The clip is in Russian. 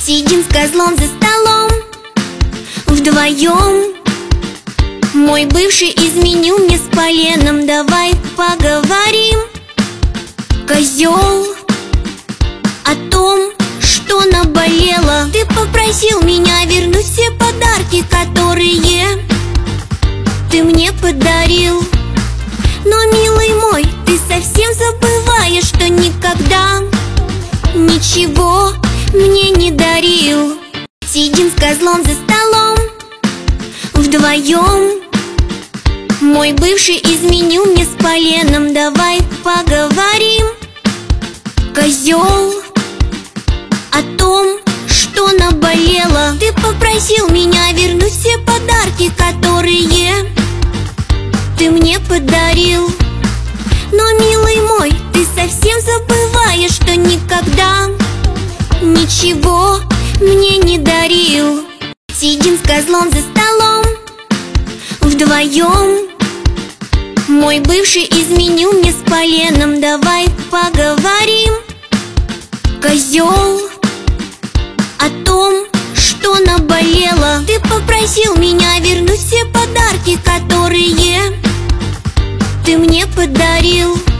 Сидим с козлом за столом вдвоем. Мой бывший изменил мне с поленом. Давай поговорим, козел, о том, что наболело. Ты попросил меня вернуть все подарки, которые ты мне подарил. Но, милый мой, ты совсем забываешь, что никогда ничего мне не дарил. Сидим с козлом за столом вдвоем. Мой бывший изменил мне с поленом. Давай поговорим, козел, о том, что наболело. Ты попросил меня вернуть все подарки, которые ты мне подарил. Но, милый мой, ты совсем забываешь, что никогда ничего мне не дарил. Сидим с козлом за столом вдвоем. Мой бывший изменил мне с поленом. Давай поговорим, козел, о том, что наболело. Ты попросил меня вернуть все подарки, которые ты мне подарил.